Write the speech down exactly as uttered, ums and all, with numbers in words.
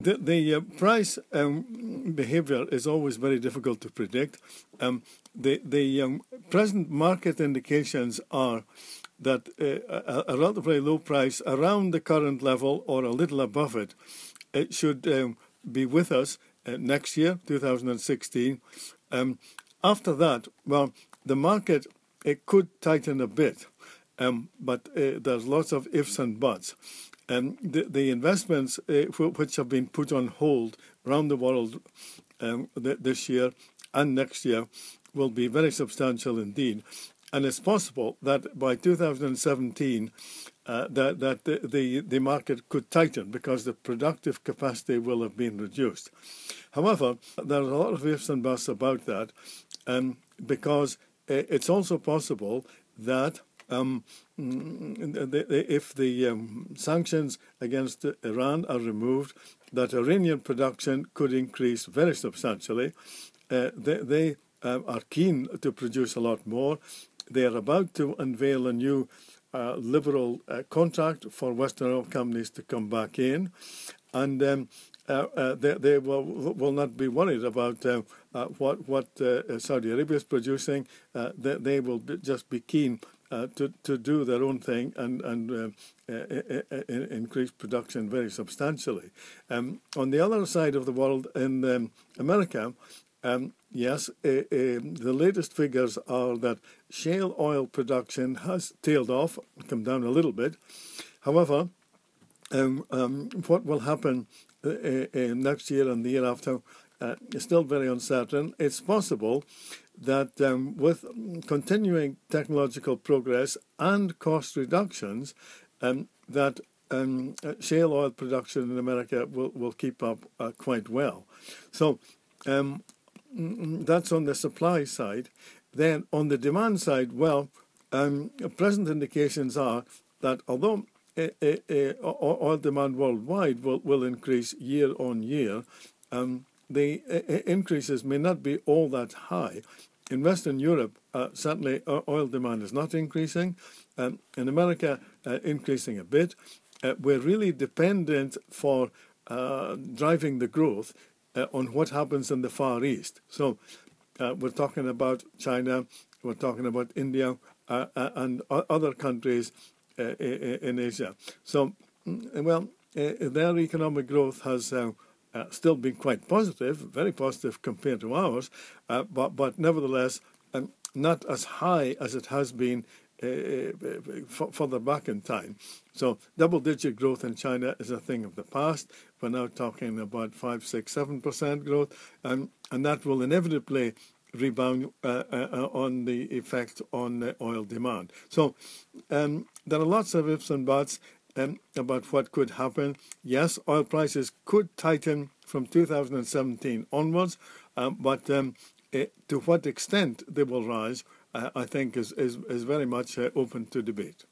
The, the uh, price um, behavior is always very difficult to predict. Um, the the um, present market indications are that uh, a, a relatively low price around the current level or a little above it, it should um, be with us uh, next year, two thousand sixteen. Um, after that, well, the market, it could tighten a bit, um, but uh, there's lots of ifs and buts. Um, the, the investments uh, which have been put on hold around the world um, th- this year and next year will be very substantial indeed. And it's possible that by two thousand seventeen, uh, that, that the, the, the market could tighten because the productive capacity will have been reduced. However, there's a lot of ifs and buts about that, um, because uh, it's also possible that Um, if the um, sanctions against Iran are removed, that Iranian production could increase very substantially. Uh, they they uh, are keen to produce a lot more. They are about to unveil a new uh, liberal uh, contract for Western oil companies to come back in, and um, uh, uh, they, they will, will not be worried about uh, uh, what what uh, Saudi Arabia is producing. Uh, they, they will be, just be keen Uh, to, to do their own thing and, and uh, uh, uh, increase production very substantially. Um, on the other side of the world, in um, America, um, yes, uh, uh, the latest figures are that shale oil production has tailed off, come down a little bit. However, um, um, what will happen uh, uh, next year and the year after uh, is still very uncertain. It's possible that um, with continuing technological progress and cost reductions, um, that um, shale oil production in America will, will keep up uh, quite well. So um, that's on the supply side. Then on the demand side, well, um, present indications are that although uh, uh, oil demand worldwide will, will increase year on year, um, the uh, increases may not be all that high. In Western Europe, uh, certainly uh, oil demand is not increasing. Um, in America, uh, increasing a bit. Uh, we're really dependent for uh, driving the growth uh, on what happens in the Far East. So uh, we're talking about China, we're talking about India, uh, uh, and other countries uh, in Asia. So, well, uh, their economic growth has Uh, Uh, still been quite positive, very positive compared to ours, uh, but but nevertheless um, not as high as it has been uh, f- further back in time. So double-digit growth in China is a thing of the past. We're now talking about five, six, seven percent growth, um, and that will inevitably rebound uh, uh, on the effect on uh, oil demand. So um, there are lots of ifs and buts Um, about what could happen. Yes, oil prices could tighten from two thousand seventeen onwards, um, but um, it, to what extent they will rise, uh, I think, is, is, is very much uh, open to debate.